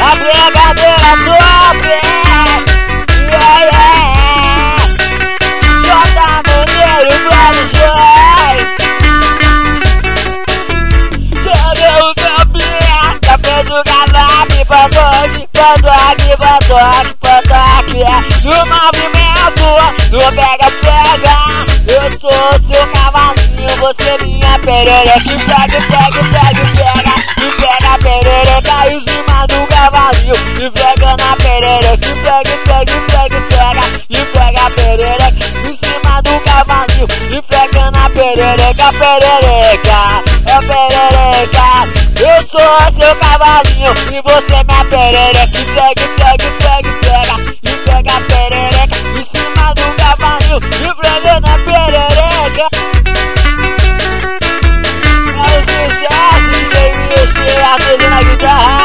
a brigadeira top, Jota Monteiro, Glória Joy. Joguei o campinha, já fez o galope, pantoque, no movimento, no pega-pega. Eu sou seu cavalinho, você minha perereca. Que pega, que pega a perereca em cima do cavalinho. E pega na perereca, que pega, e pega a perereca em cima do cavalinho. E pega na perereca, a perereca. Eu sou seu cavalinho e você minha perereca. Que pega, e pega a perereca em cima do cavalinho. E pega na perereca. É o sucesso de MC, acende na guitarra.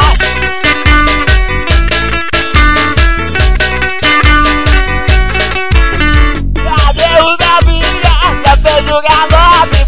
Cadê o Gavinha? Já fez o galope,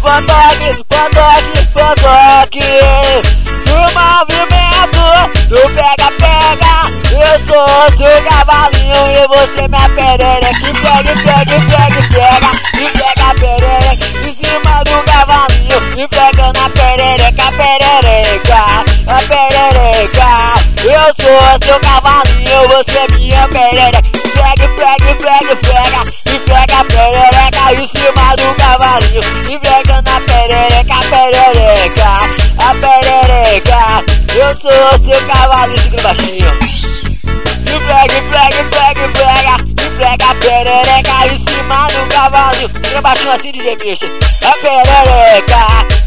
pantoque. No movimento, no pega-pega. Eu sou seu cavalinho e você minha perereca. Que pega, e pega a perereca em cima do cavalinho. E pega na perereca, a perereca. Eu sou seu cavalinho, você minha perereca. Pega, e pega a perereca em cima do cavalinho. E pega na perereca, a perereca. Eu sou seu cavalinho, segura baixinho. E pega a perereca em cima do cavalinho. Segura baixinho assim, DJ Mister. A perereca.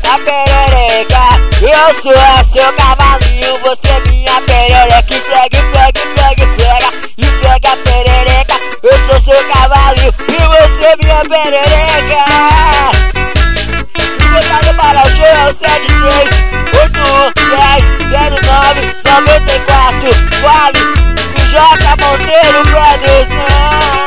Eu sou seu cavalinho, você minha perereca. E pega a perereca. Eu sou seu cavalinho e você minha perereca. E voltado para o show é o 7381100994. Vale, Jota Monteiro Produção.